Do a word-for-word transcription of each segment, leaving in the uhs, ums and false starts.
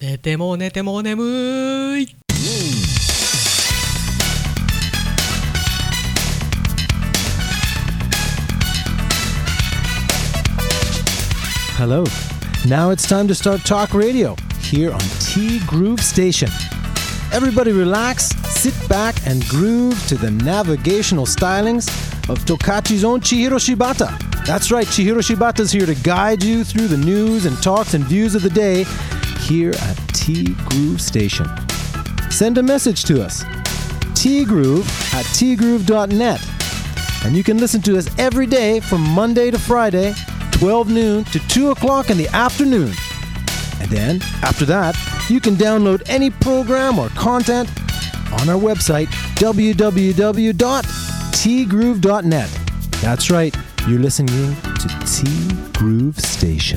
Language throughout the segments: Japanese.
寝ても寝ても眠い。 Hello. Now it's time to start talk radio here on T Groove Station. Everybody relax, sit back and groove to the navigational stylings of Tokachi's own Chihiro Shibata. That's right, Chihiro Shibata's here to guide you through the news and talks and views of the day here at T Groove Station. Send a message to us, tgroove at tgroove dot net. And you can listen to us every day from Monday to Friday, twelve noon to two o'clock in the afternoon. And then, after that, you can download any program or content on our website, w w w dot t groove dot net. That's right, you're listening to T Groove Station.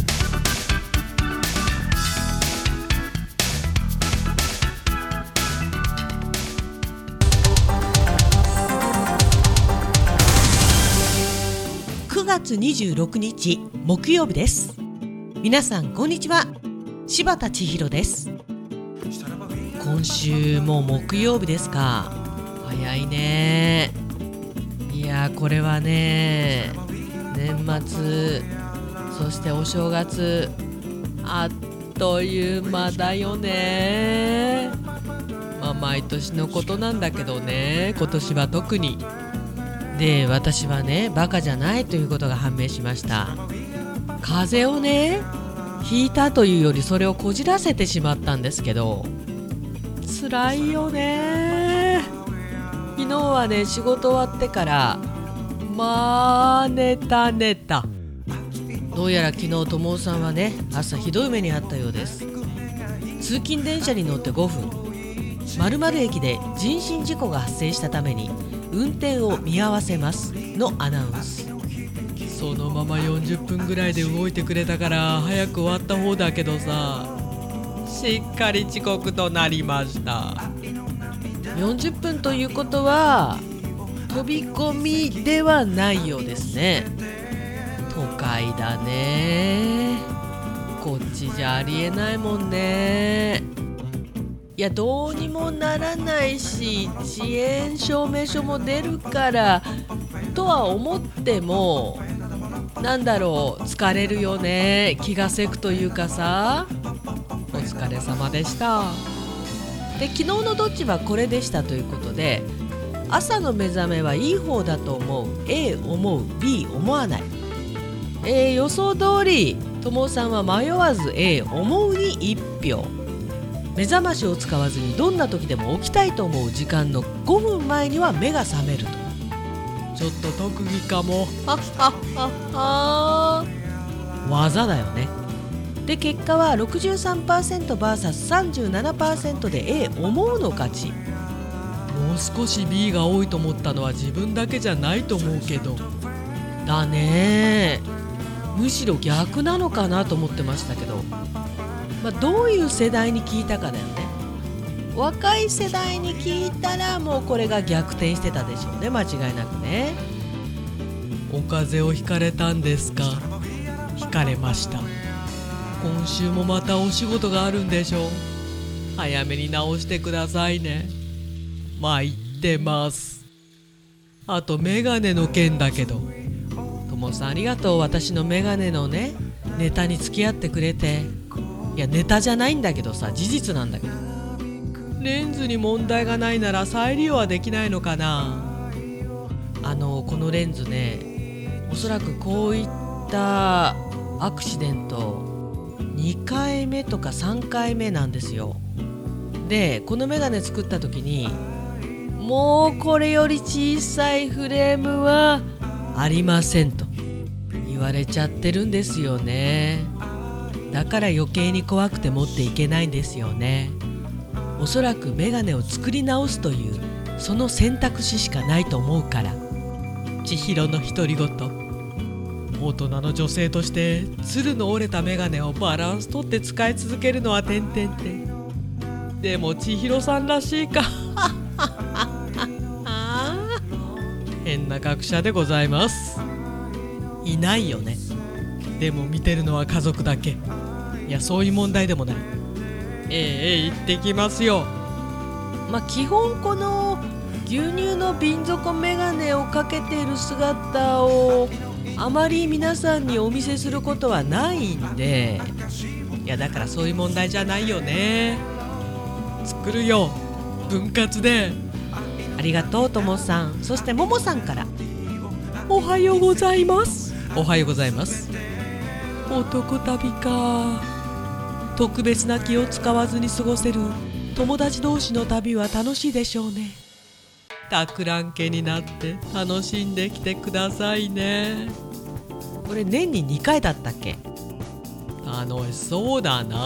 くがつにじゅうろくにち木曜日です。皆さんこんにちは。柴田千尋です。今週も木曜日ですか。早いね。いやこれはね、年末そしてお正月あっという間だよね。まあ毎年のことなんだけどね、今年は特に。で、私はねバカじゃないということが判明しました。風邪をねひいたというよりそれをこじらせてしまったんですけど、辛いよね。昨日はね仕事終わってからまあ寝た寝た。どうやら昨日友さんはね朝ひどい目にあったようです。通勤電車に乗ってごふん、〇〇駅で人身事故が発生したために運転を見合わせますのアナウンス。そのままよんじゅっぷんぐらいで動いてくれたから早く終わった方だけどさ、しっかり遅刻となりました。よんじゅっぷんということは飛び込みではないようですね。都会だね。こっちじゃありえないもんね。いやどうにもならないし遅延証明書も出るからとは思っても、なんだろう、疲れるよね。気がせくというかさ。お疲れ様でした。で、昨日のどっちはこれでしたということで、朝の目覚めはいい方だと思う。 A 思う B 思わない。えー、予想通り友さんは迷わず A 思うにいっぴょう。目覚ましを使わずにどんな時でも起きたいと思う時間のごふんまえには目が覚めると。ちょっと特技かも。はっはっはっは。技だよね。で、結果は ろくじゅうさんパーセントブイエスさんじゅうななパーセント で A 思うの勝ち。もう少し B が多いと思ったのは自分だけじゃないと思うけど。だね。むしろ逆なのかなと思ってましたけど、まあ、どういう世代に聞いたかだよね。若い世代に聞いたらもうこれが逆転してたでしょうね、間違いなくね。お風邪をひかれたんですか。ひかれました。今週もまたお仕事があるんでしょう。早めに直してくださいね。参ってます。あとメガネの件だけど、ともさんありがとう。私のメガネのねネタに付き合ってくれて。いやネタじゃないんだけどさ、事実なんだけど、レンズに問題がないなら再利用はできないのかな。あのこのレンズね、おそらくこういったアクシデントにかいめとかさんかいめなんですよ。で、このメガネ作った時にもうこれより小さいフレームはありませんと言われちゃってるんですよね。だから余計に怖くて持っていけないんですよね。おそらくメガネを作り直すというその選択肢しかないと思うから。千尋の独り言。大人の女性としてつるの折れたメガネをバランスとって使い続けるのはてんてんてん。でも千尋さんらしいか。変な学者でございます。いないよね。でも見てるのは家族だけ。いやそういう問題でもない。 ええ行ってきますよ。まあ基本この牛乳の瓶底メガネをかけている姿をあまり皆さんにお見せすることはないんで、いやだからそういう問題じゃないよね。作るよ、分割で。ありがとうともさん。そしてももさんから、おはようございます。おはようございます。男旅か。特別な気を使わずに過ごせる友達同士の旅は楽しいでしょうね。たくらん家になって楽しんできてくださいね。これ年ににかいだったっけ。楽しそうだな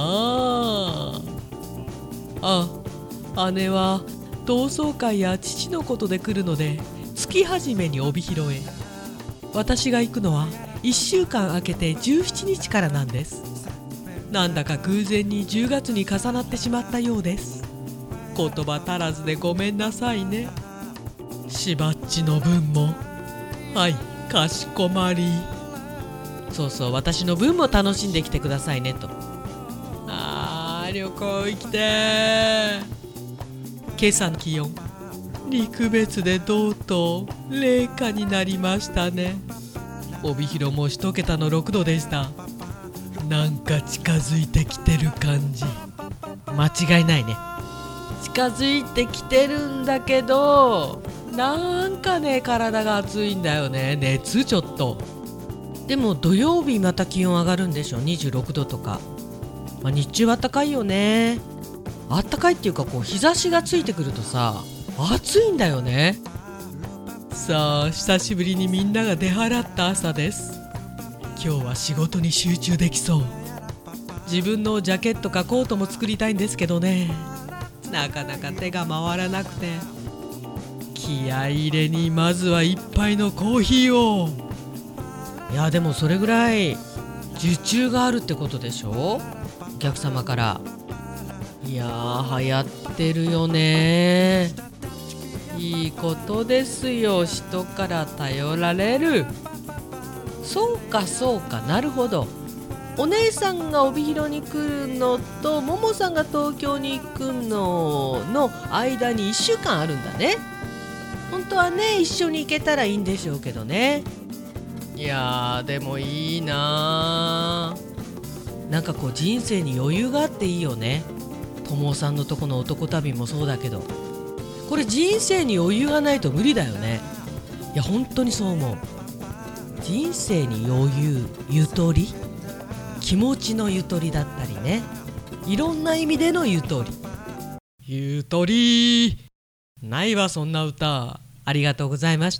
あ。あ、姉は同窓会や父のことで来るので月初めに帯広へ。私が行くのはいっしゅうかん空けてじゅうしちにちからなんです。なんだか偶然にじゅうがつに重なってしまったようです。言葉足らずでごめんなさいね。しばっちの分も。はい、かしこまり。そうそう、私の分も楽しんできてくださいねと。あー、旅行行きてー。今朝の気温、陸別でとうとう零下になりましたね。帯広も一桁のろくどでした。なんか近づいてきてる感じ。間違いないね。近づいてきてるんだけど、なんかね体が暑いんだよね。熱ちょっと。でも土曜日また気温上がるんでしょ。にじゅうろくどとか、まあ、日中は暖かいよね。暖かいっていうか、こう日差しがついてくるとさ、暑いんだよね。さあ久しぶりにみんなが出払った朝です。今日は仕事に集中できそう。自分のジャケットかコートも作りたいんですけどね、なかなか手が回らなくて。気合い入れにまずは一杯のコーヒーを。いやでもそれぐらい受注があるってことでしょ、お客様から。いやー流行ってるよね。いいことですよ、人から頼られる。そうかそうか、なるほど。お姉さんが帯広に来るのとももさんが東京に行くのの間にいっしゅうかんあるんだね。本当はね一緒に行けたらいいんでしょうけどね。いやーでもいいなー。なんかこう人生に余裕があっていいよね。ともさんのとこの男旅もそうだけど、これ人生に余裕がないと無理だよね。いや本当にそう思う。人生に余裕、ゆとり、気持ちのゆとりだったりね、いろんな意味でのゆとり。ゆとりないわそんな歌。ありがとうございました。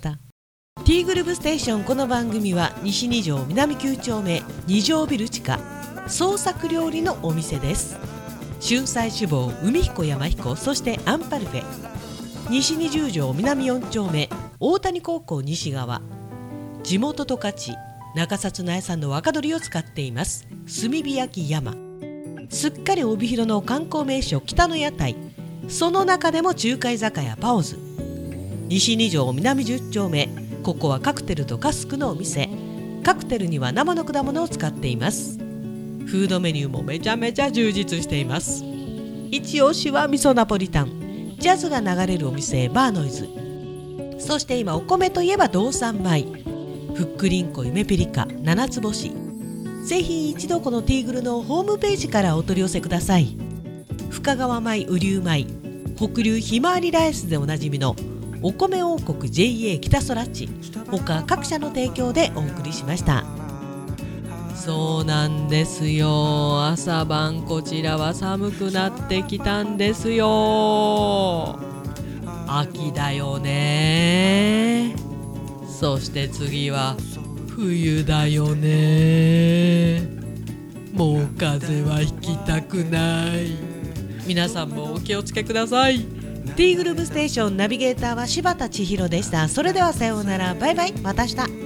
T グループステーション。この番組は西に条南きゅう丁目に条ビル地下創作料理のお店です。春菜志望、海彦山彦、そしてアンパルフェ。西にじゅう条南よん丁目大谷高校西側、地元十勝中札苗産の若鶏を使っています炭火焼山。すっかり帯広の観光名所北の屋台、その中でも中華居酒屋パオズ。西に条南じゅう丁目、ここはカクテルとカスクのお店。カクテルには生の果物を使っています。フードメニューもめちゃめちゃ充実しています。一押しは味噌ナポリタン、ジャズが流れるお店バーノイズ。そして今お米といえば道産米、ふっくりんこ夢ピリカ七つ星。ぜひ一度このティーグルのホームページからお取り寄せください。深川米、雨竜米、北流ひまわりライスでおなじみのお米王国 ジェイエー 北空地、他各社の提供でお送りしました。そうなんですよ、朝晩こちらは寒くなってきたんですよ。秋だよね。そして次は冬だよね。もう風邪はひきたくない。皆さんもお気をつけください。 T グループステーションナビゲーターは柴田千尋でした。それではさようなら、バイバイ、また明日。